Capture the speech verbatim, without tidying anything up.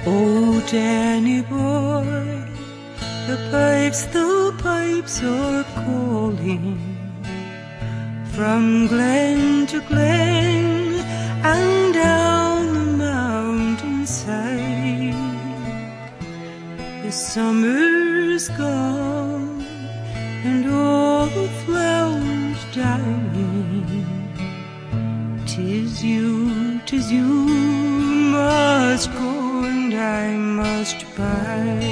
Oh, Danny boy, the pipes, the pipes are calling from glen to glen and down the mountainside. The summer's gone and all the flowers dying. 'Tis you, 'tis you must go and I must bide.